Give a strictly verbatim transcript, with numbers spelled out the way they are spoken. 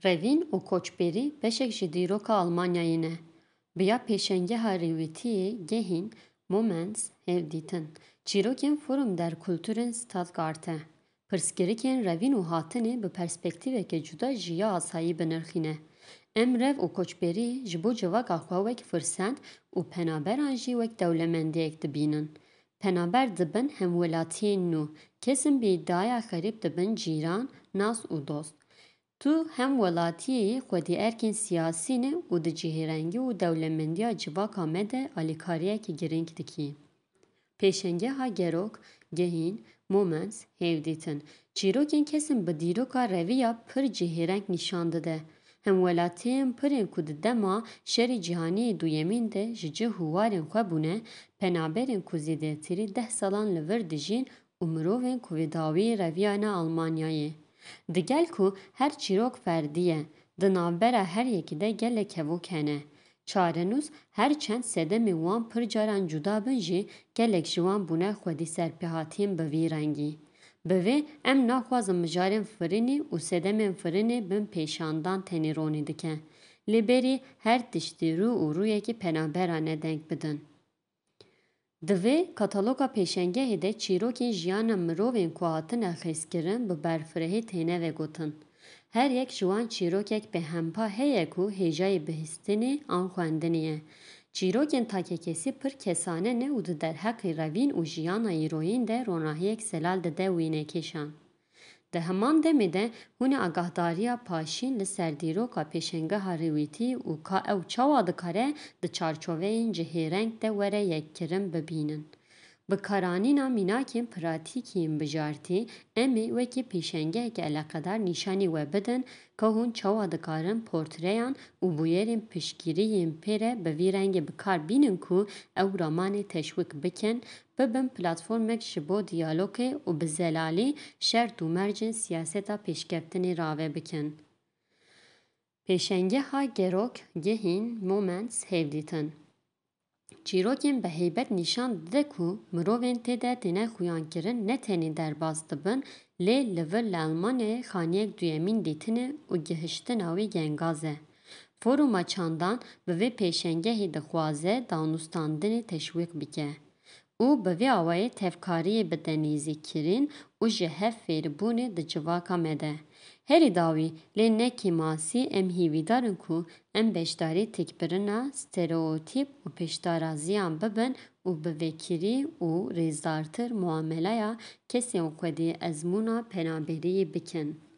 Revîn û koçberî beşek ji dîroka Almanyayê ne. Biya pêşengeha rêwîtiyê gehîn Moments hevdîtin. Çîrokên Forum der Kulturên Stuttgart e. Pirsgirêkên revîn û hatinê bi perspektîveke cuda ji ya asayî binirxîne. Em rev û koçberî ji bo civaka xwe wek firsend û penaberan jî wek dewlemendiyek dibînin. Penaber dibin hemwelatiyên nû, kesên bi îddiaya xerîb dibin cîran, nas û dost. Tu hem welatiyê xwedîerkên siyasî ne û di cihêrengî û dewlemendiya civaka me de alîkariyekî girîng dikî. Pêşengeha gerok, gehîn, Moments hevdîtin. Çîrokên kesên bi dîroka reviya pir cihêreng nîşan dide. Hemwelatiyên pirên ku di dema şerê cîhaniyê duyemîn de ji cih û warên xwe bûne, penaberên ku zêdetirî deh salan li vir dijîn û mirovên ku vê dawiyê reviya ne Almanyayê. Digel ku her çîrok ferdî ye, di navbera her yekî de gelek hevok hene. Çarenûs her çend sedemên wan pir caran cuda bin jî gelek ji wan bûne xwedî serpêhatiyên bi vî rengî. Bi vê em naxwazin mijarên firînê û sedemên firînê bin pêşandan tenê ronî dike. Lêberî her tiştî rû û rûyekî penabera ne denk bidin. Di vê kataloga pêşengehê de çîrokên jiyana mirovên ku hatine xêzkirin bi berfirehî têne vegotin. Her yek ji wan çîrokek bêhempa heye ku hêjayê bihîstinê an xwendinê ye. Çîrokên takekesî pir kesane ne û di derheqê revîn û jiyana îroyîn de ronahiyek zelal dide wênekêşan. Di heman demê de hûn ê agahdariya paşîn li ser dîroka pêşengeha rêwîtî û ka ew çawa dikare di çarçoveyên cihêreng de were yekkirin bibînin. Bi karanîna mînakên pratîkiyên bijartî, em ê wekî pêşengeheke eleqedar nîşanî we bidin ka hûn çawa dikarin portreyan û bûyerên piştgiriyên pê re bi vî rengê bikar bînin ku ew ramanê teşwîk bikin, bibin platformek ji bo diyalogê û bi zelalî şert û mercên siyaseta pêşketinê rave bikin. Pêşengeha gerok, gehîn, Moments hevdîtin. Çîrokên bi heybet nîşan dide ku mirovên tê de têne xuyankirin ne tenê derbas dibin, lê li vir li Almanyayê xaniyek duyemîn dîtine û gihiştina wî gengaz e. Foruma çandan bi vê pêşengehê dixwaze danûstandinê teşwîq bike û bi vê awayî tevkariyê bide nêzîkirin û ji hev fêrbûnê di civaka me de. Herî dawî, lê nekî masî em hîvîdar in ku em beşdarî têkbirina stereotîp û pêşdaraziyan bibin û bi vekirî û rêzdartir muameleya kesên xwedî ezmûna penaberiyê bikin.